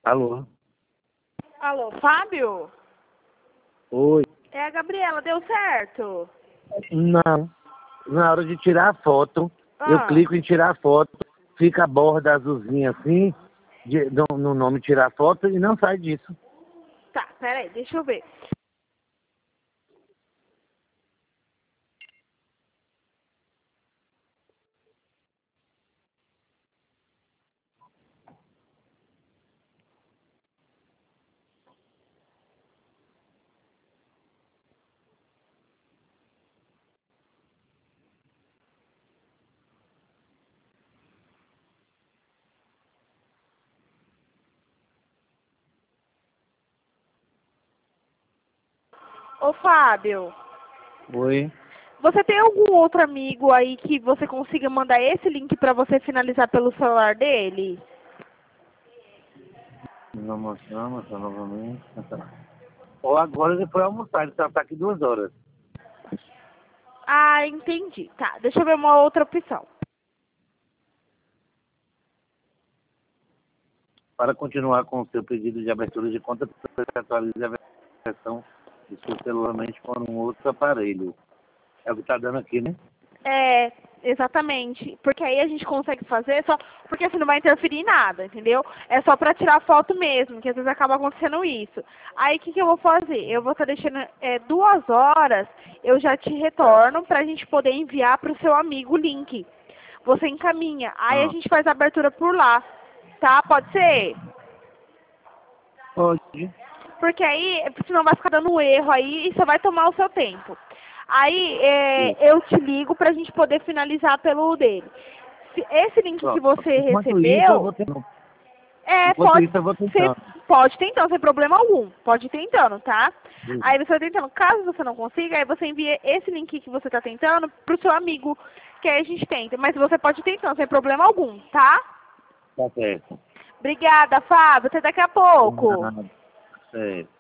Alô? Alô, Fábio? Oi. É a Gabriela, deu certo? Não. Na hora de tirar a foto, eu clico em tirar a foto, fica a borda azulzinha assim, no nome tirar foto e não sai disso. Tá, peraí, deixa eu ver. Ô, Fábio, Oi. você tem algum outro amigo aí que você consiga mandar esse link pra você finalizar pelo celular dele? Não mostramos novamente. Ou agora ele foi almoçar, ele só tá aqui 2 horas. Ah, entendi. Tá, deixa eu ver uma outra opção. Para continuar com o seu pedido de abertura de conta, atualize a versão do seu celular com um outro aparelho. É o que tá dando aqui, né? É, exatamente. Porque aí a gente consegue fazer só. Porque assim não vai interferir em nada, entendeu? É só pra tirar foto mesmo, que às vezes acaba acontecendo isso. Aí o que eu vou fazer? Eu vou estar deixando 2 horas, eu já te retorno pra gente poder enviar pro seu amigo o link. Você encaminha. Aí a gente faz a abertura por lá. Tá? Pode ser? Pode. Porque aí, senão vai ficar dando um erro aí e você vai tomar o seu tempo. Aí eu te ligo pra gente poder finalizar pelo dele. Esse link que você Enquanto isso, eu vou recebeu, tentando. pode Eu vou ser, tentando. pode tentando, sem problema algum. Pode ir tentando, tá? Aí você vai tentando. Caso você não consiga, aí você envia esse link que você tá tentando pro seu amigo, que aí a gente tenta. Mas você pode ir tentando, sem problema algum, tá? Tá certo. Obrigada, Fábio. Até daqui a pouco. Certo.